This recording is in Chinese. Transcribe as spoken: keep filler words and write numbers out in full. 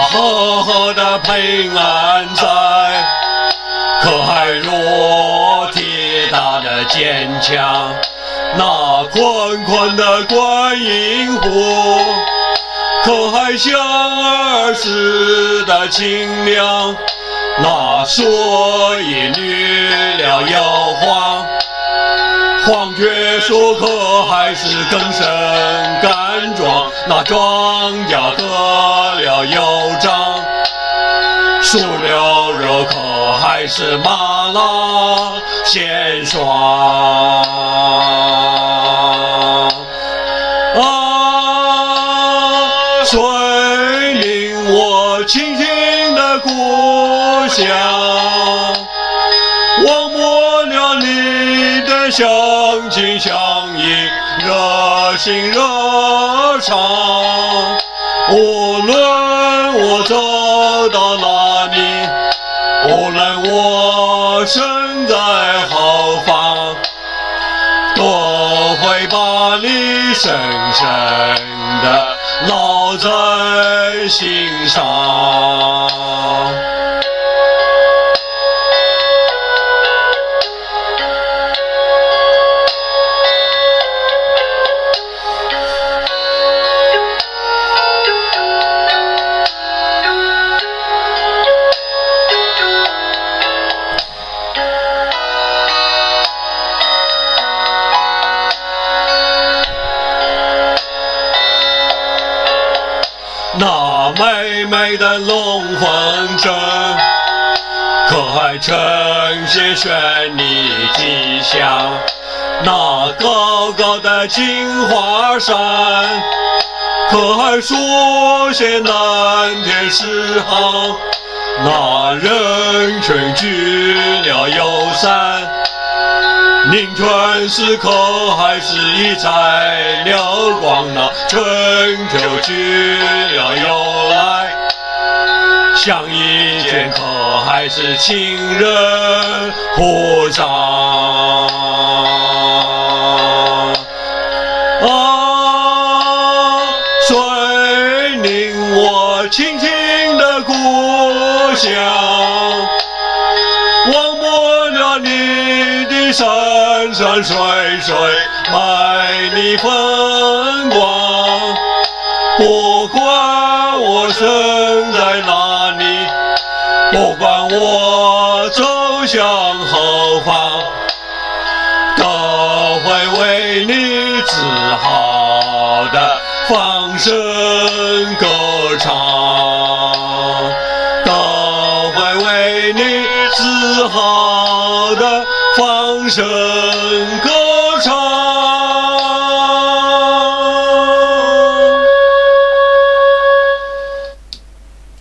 厚厚的平安在，可还若铁打的坚强，那宽宽的观音湖，可还像儿时的清凉，那水也绿了又黄。黄觉树可还是更生干壮，那庄稼得了又长，树柳肉可还是麻辣鲜爽啊！谁领我亲亲的故乡，忘不了你的相亲相依，热心热肠。无论我走到哪里，无论我身在何方，都会把你深深地烙在心上。那美美的龙凤阵，可还呈现绚丽吉祥？那高高的金华山，可还书写蓝天诗行？那人群聚了又散，宁春时刻还是一彩辽光，那春秋去了又来，相依间可还是情人互长啊！谁领我亲亲的故乡，忘不了你的山山水水，美丽风光。不管我身在哪里，不管我走向何方，都会为你自豪的放声歌唱，都会为你自豪的放声歌